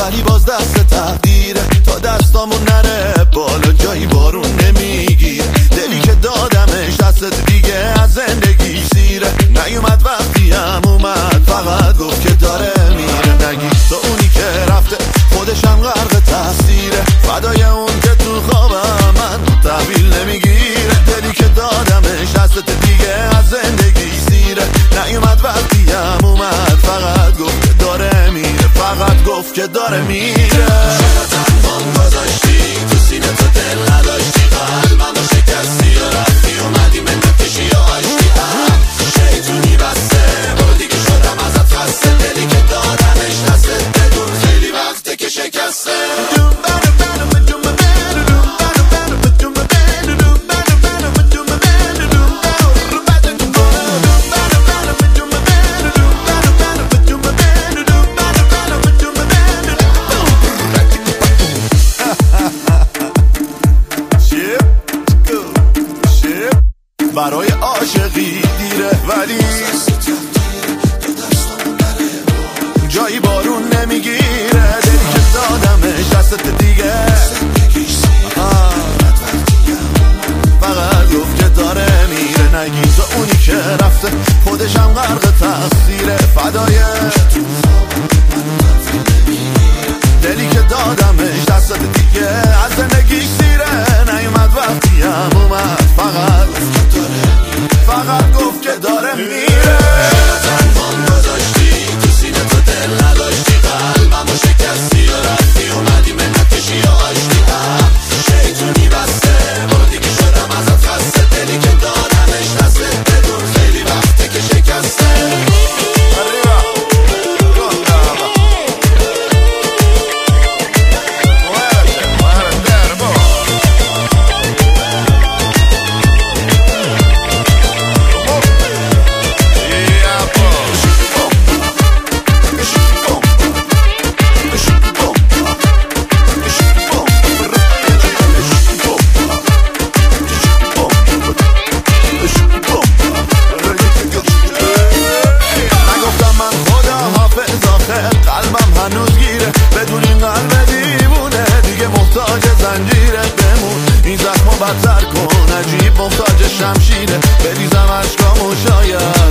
ولی باز دست تقدیره تا دستامون نره بالا جایی بارون نمیگیره. دلی که دادمش دست دیگه از زندگی سیره. نیومد وقتی هم اومد فقط گفت که داره میره. نگی تو اونی که رفته خودشم غرق تقصیره. فدای اون که تو خوابم من تحویل نمیگیره. دلی که دادمش دست دیگه از زندگی سیره. نیومد وقتی هم اومد فقط گفت که داره میره. فقط گفت که داره میره. چرا تنهام گذاشتی تو سینه تو دل نداشتی قلبمو شکستی و رفتی اومدی منت کشی و آشتی شیطونی بسته برو دیگه شدم ازت خسته. دلی که دادمش دستت بدون خیلی وقته که شکسته. برای عاشقی دیره ولی جایی بارون نمیگیره. دلی که دادمش دستت دیگه فقط گفت که داره میره. نگی تو اونی که رفته خودشم غرق تقصیره. فدای دلی که دادمش دستت دیگه از زندگی سیره. نیومد وقتی هم اومد فقط گفت که داره میره. چرا تنهام گذاشتی تو سینه تو دل نداشتی قلبمو شکستی و رفتی اومدی منت کشی و آشتی شیطونی بسته برو دیگه شدم ازت خسته. دلی که دادمش دستت بدون خیلی وقته که شکسته. قلبم هنوز گیره بدون این قلب دیوونه دیگه محتاج زنجیره. بمون این زخمو بدتر کن عجیب محتاج شمشیره. بریزم اشکامو شاید